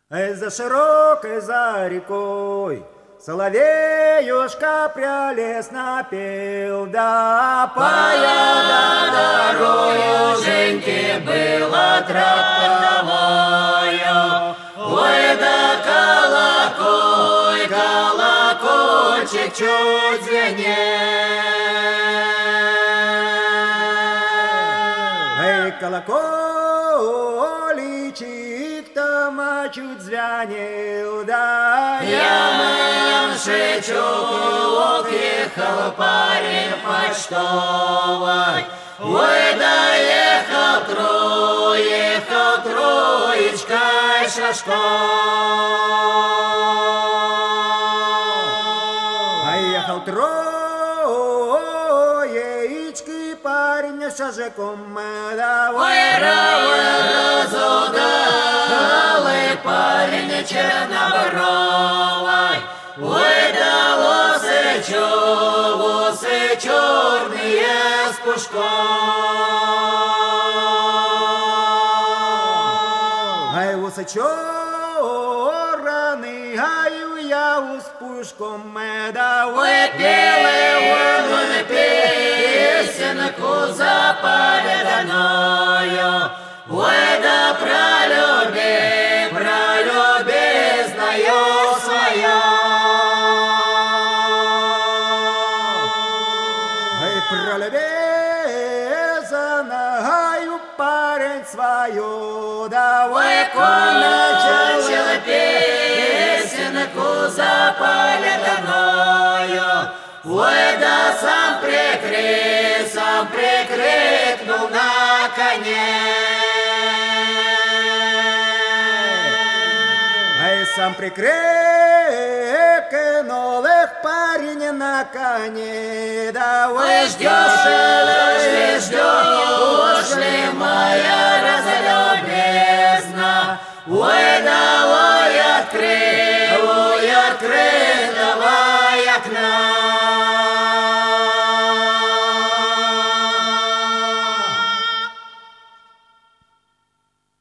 За широкой за рекой соловеюшка прелестно пел, да поя дорогою Женьке было трактовою. Ой, да колокольчик чуть звенел. Эй, колокольчик там чуть звенел, да ямши чулок ехал парень почтовый. Ой, да ехал троечкой шашком. А ехал троечки парень шажком, да разудалый парень чернобровый. Ой, да восы черные с пушком. Ай, восы черные, ай, я с пушком, да ой, пели он песенку заповеданную. Ой, да пролюбезною свою. Ай, пролюбезанаю парень свою, да ой, кончил песенку заповеданную. Ой, да сам прикрикнул на коне. Ай, сам прикрикнул их парень на коне, да Ой, ждешь ли моя